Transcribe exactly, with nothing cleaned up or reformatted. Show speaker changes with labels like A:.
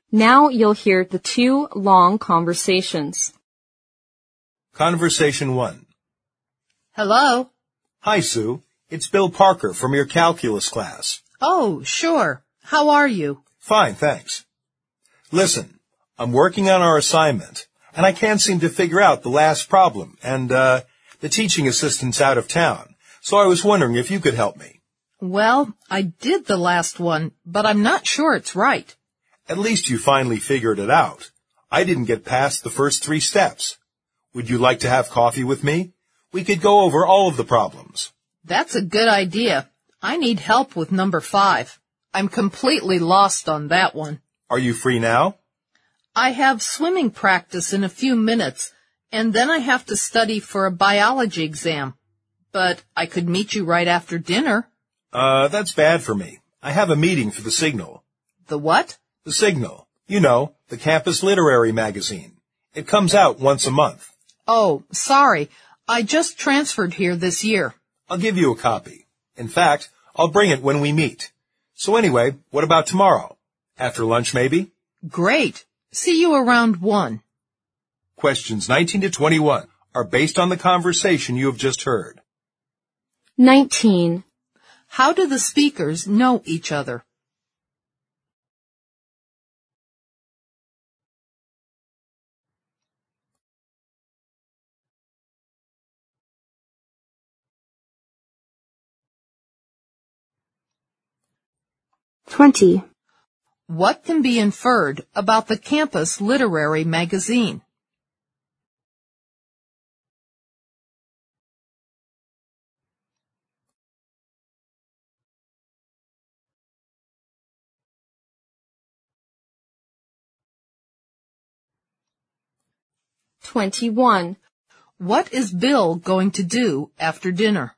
A: Now you'll hear the two long conversations.
B: Conversation one.
C: Hello?
B: Hi, Sue. It's Bill Parker from your calculus class.
C: Oh, sure. How are you?
B: Fine, thanks. Listen, I'm working on our assignment, and I can't seem to figure out the last problem, and, uh, the teaching assistant's out of town, so I was wondering if you could help me.
C: Well, I did the last one, but I'm not sure it's right.
B: At least you finally figured it out. I didn't get past the first three steps. Would you like to have coffee with me? We could go over all of the problems.
C: That's a good idea. I need help with number five. I'm completely lost on that one.
B: Are you free now?
C: I have swimming practice in a few minutes, and then I have to study for a biology exam. But I could meet you right after dinner.
B: Uh, that's bad for me. I have a meeting for the Signal.
C: The what?
B: The Signal. You know, the campus literary magazine. It comes out once a month.
C: Oh, sorry. I just transferred here this year.
B: I'll give you a copy. In fact, I'll bring it when we meet. So anyway, what about tomorrow? After lunch, maybe?
C: Great. See you around one.
B: Questions nineteen to twenty-one are based on the conversation you have just heard.
A: nineteen.
C: How do the speakers know each other?
A: twenty.
C: What can be inferred about the campus literary magazine?
A: twenty-one.
C: What is Bill going to do after dinner?